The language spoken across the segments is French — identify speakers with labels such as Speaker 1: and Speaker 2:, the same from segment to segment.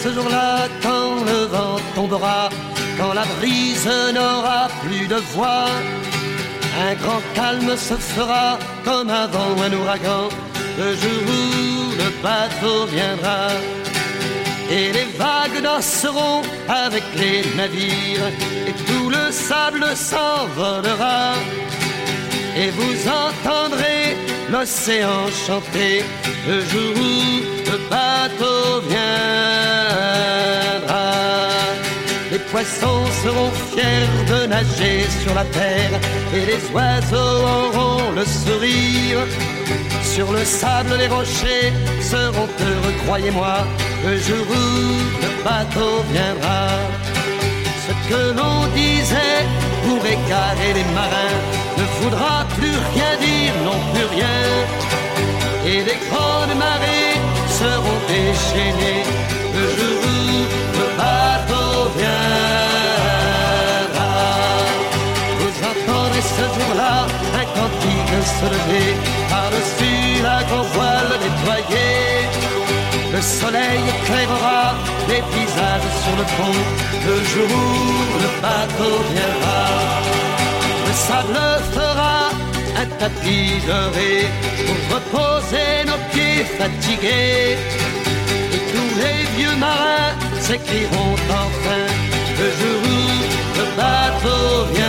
Speaker 1: ce jour-là, quand le vent tombera, quand la brise n'aura plus de voix, un grand calme se fera comme avant un ouragan, le jour où le bateau viendra. Et les vagues danseront avec les navires, et tout le sable s'envolera. Et vous entendrez l'océan chanter le jour où le bateau viendra. Les poissons seront fiers de nager sur la terre, et les oiseaux auront le sourire. Sur le sable, les rochers seront heureux, croyez-moi, le jour où le bateau viendra. Ce que l'on disait pour égarer les marins ne voudra plus rien dire, non plus rien. Et les grandes marées seront déchaînées le jour où le bateau viendra. Vous entendrez ce jour-là un cantique se lever par-dessus la grande voile déployée. Le soleil éclairera les visages sur le pont le jour où le bateau viendra. Le sable fera un tapis doré pour reposer nos pieds fatigués. Et tous les vieux marins s'écrieront enfin le jour où le bateau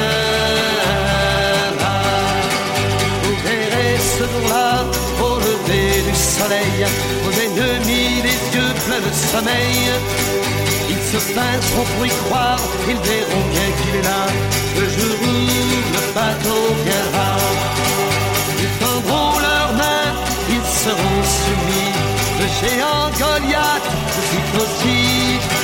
Speaker 1: viendra. Vous verrez ce jour-là au lever du soleil vos ennemis les yeux pleins de sommeil. Ils se pinceront pour y croire, ils verront bien qu'il est là le jour où le bateau viendra. Ils tendront leurs mains, ils seront soumis. Le géant Goliath, c'est aussi